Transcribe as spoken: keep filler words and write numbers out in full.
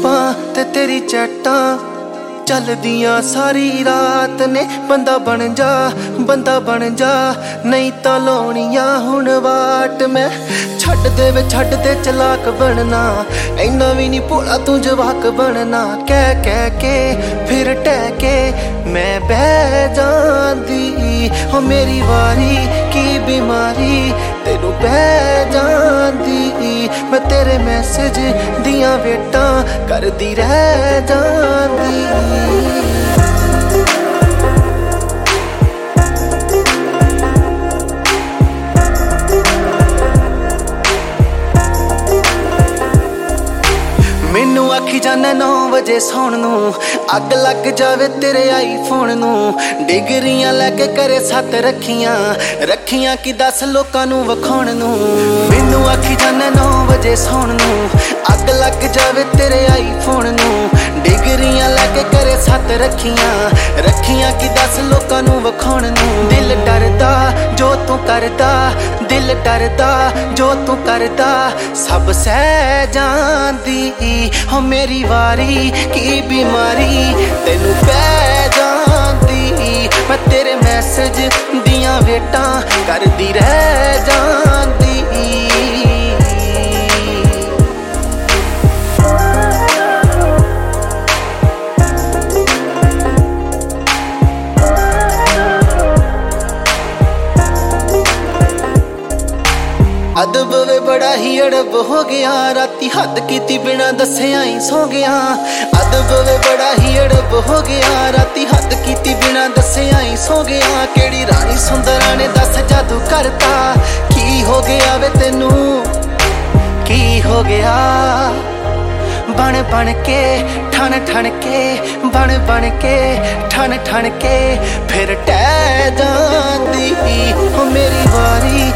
व्हाट्सएपां ते तेरी चैटां चलदियां सारी रात ने। बंदा बन जा बंदा बन जा नहीं तां लाउणियां हुण वाट। मैं छड्ड दे वे छड्ड दे चलाक बनना, इन्ना भी नहीं भोला तू जवाक बनना। कह कह के फिर टह के मैं बह जांदी, हो मेरी वारी की बीमारी तेनू बह जांदी। मैं तेरे मैसेज दियां वेटां करदी रह जांदी। मैनू आखी जाने नौ बजे सौण नू, अग लग जावे तेरे आईफोन नू। डिगरियां लैके करे सत्त रखियां रखियां कि दस लोकां नू वखाउण नू। मैनू आखी जाने नौ बजे सौण नू, अग लग जावे तेरे आईफोन नू। डिगरियां लैके करे सत्त रखियां रखियां कि दस लोकां नू वखाउण नू। दिल डरदा जो तू करदा, दिल डरदा जो तू करदा, सब सह जांदी। हो मेरी वारी की बीमारी तेनू पै जांदी। मैं तेरे मैसेज दियां वेटां करदी रह जांदी। अदब वे बड़ा ही अड़ब हो गया, राती हद कीती बिना दस्सिया ही सो गया। अदब वे बड़ा ही अड़ब हो गया, राती हद कीती बिना दस्सिया ही सो गया। केड़ी रानी सुंदरा ने दस जादू करता, की हो गया वे तेनू की हो गया। बन बन के ठन ठन के बन बन के ठन ठन के फिर टह जांदी। हो मेरी वारी